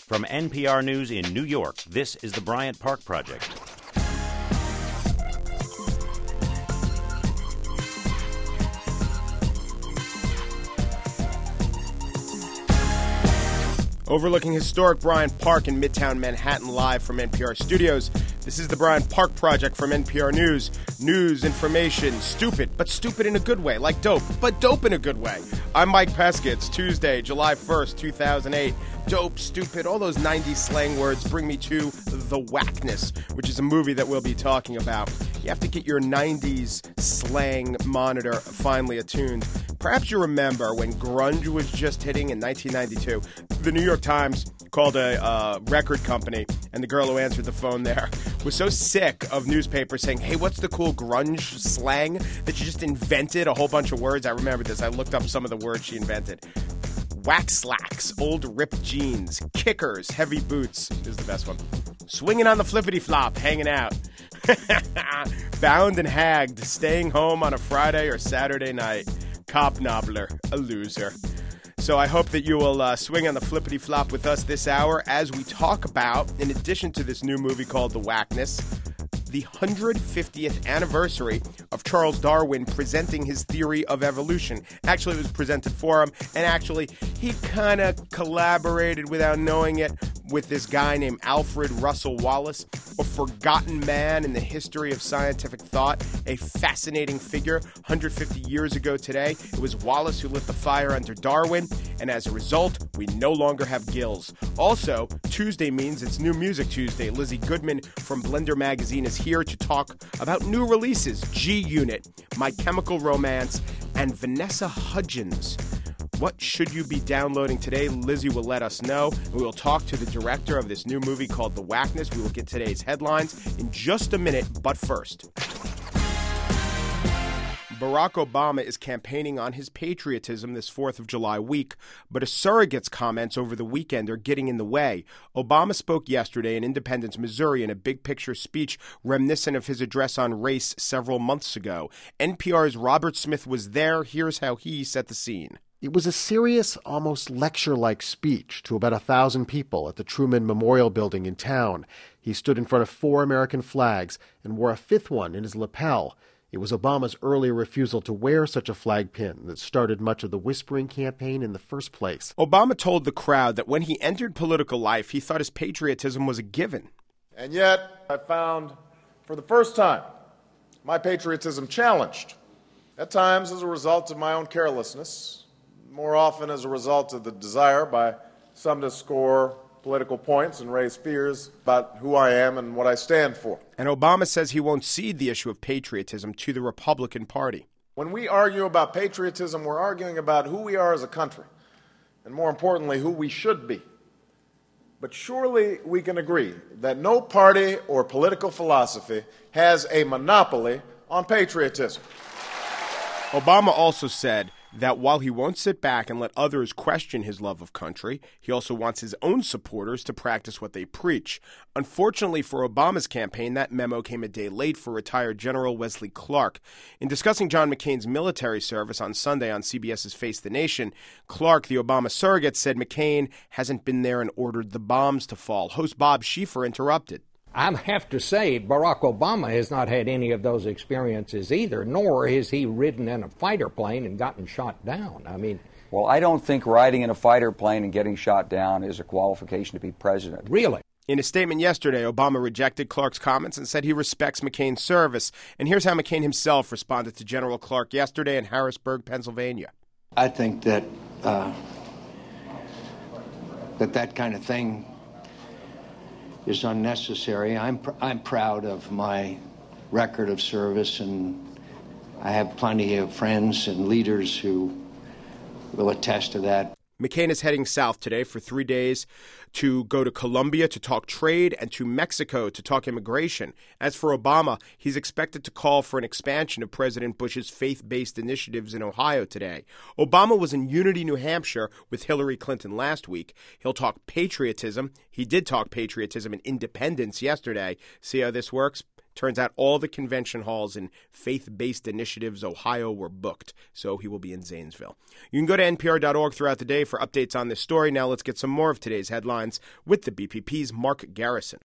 From NPR News in New York, this is the Bryant Park Project. Overlooking historic Bryant Park in Midtown Manhattan, live from NPR studios. This is the Bryant Park Project from NPR News. News, information, stupid, but stupid in a good way, like dope, but dope in a good way. I'm Mike Pesca. It's Tuesday, July 1st, 2008. Dope, stupid, all those 90s slang words bring me to The Whackness, which is a movie that we'll be talking about. You have to get your 90s slang monitor finally attuned. Perhaps you remember when grunge was just hitting in 1992. The New York Times called a record company, and the girl who answered the phone there was so sick of newspapers saying, hey, what's the cool grunge slang, that she just invented a whole bunch of words. I remember this. I looked up some of the words she invented. Whack slacks, old ripped jeans, kickers, heavy boots is the best one. Swinging on the flippity-flop, hanging out. Bound and hagged, staying home on a Friday or Saturday night. Cop nobbler, a loser. So I hope that you will swing on the flippity-flop with us this hour as we talk about, in addition to this new movie called The Whackness, the 150th anniversary of Charles Darwin presenting his theory of evolution. Actually, it was presented for him, and actually, he kind of collaborated without knowing it with this guy named Alfred Russel Wallace, a forgotten man in the history of scientific thought, a fascinating figure. 150 years ago today, it was Wallace who lit the fire under Darwin, and as a result, we no longer have gills. Also, Tuesday means it's New Music Tuesday. Lizzie Goodman from Blender Magazine is here to talk about new releases, G-Unit, My Chemical Romance, and Vanessa Hudgens. What should you be downloading today? Lizzie will let us know. We will talk to the director of this new movie called The Whackness. We will get today's headlines in just a minute, but first. Barack Obama is campaigning on his patriotism this 4th of July week, but a surrogate's comments over the weekend are getting in the way. Obama spoke yesterday in Independence, Missouri, in a big-picture speech reminiscent of his address on race several months ago. NPR's Robert Smith was there. Here's how he set the scene. It was a serious, almost lecture-like speech to about 1,000 people at the Truman Memorial Building in town. He stood in front of 4 American flags and wore a 5th one in his lapel. It was Obama's earlier refusal to wear such a flag pin that started much of the whispering campaign in the first place. Obama told the crowd that when he entered political life, he thought his patriotism was a given. And yet, I found, for the first time, my patriotism challenged, at times as a result of my own carelessness, more often as a result of the desire by some to score political points and raise fears about who I am and what I stand for. And Obama says he won't cede the issue of patriotism to the Republican Party. When we argue about patriotism, we're arguing about who we are as a country, and more importantly, who we should be. But surely we can agree that no party or political philosophy has a monopoly on patriotism. Obama also said that while he won't sit back and let others question his love of country, he also wants his own supporters to practice what they preach. Unfortunately for Obama's campaign, that memo came a day late for retired General Wesley Clark. In discussing John McCain's military service on Sunday on CBS's Face the Nation, Clark, the Obama surrogate, said McCain hasn't been there and ordered the bombs to fall. Host Bob Schieffer interrupted. I have to say, Barack Obama has not had any of those experiences either, nor has he ridden in a fighter plane and gotten shot down. Well, I don't think riding in a fighter plane and getting shot down is a qualification to be president. Really? In a statement yesterday, Obama rejected Clark's comments and said he respects McCain's service. And here's how McCain himself responded to General Clark yesterday in Harrisburg, Pennsylvania. I think that that kind of thing is unnecessary. I'm proud of my record of service, and I have plenty of friends and leaders who will attest to that. McCain is heading south today for 3 days to go to Colombia to talk trade and to Mexico to talk immigration. As for Obama, he's expected to call for an expansion of President Bush's faith-based initiatives in Ohio today. Obama was in Unity, New Hampshire with Hillary Clinton last week. He'll talk patriotism. He did talk patriotism and independence yesterday. See how this works? Turns out all the convention halls in Faith-Based Initiatives, Ohio were booked, so he will be in Zanesville. You can go to npr.org throughout the day for updates on this story. Now let's get some more of today's headlines with the BPP's Mark Garrison.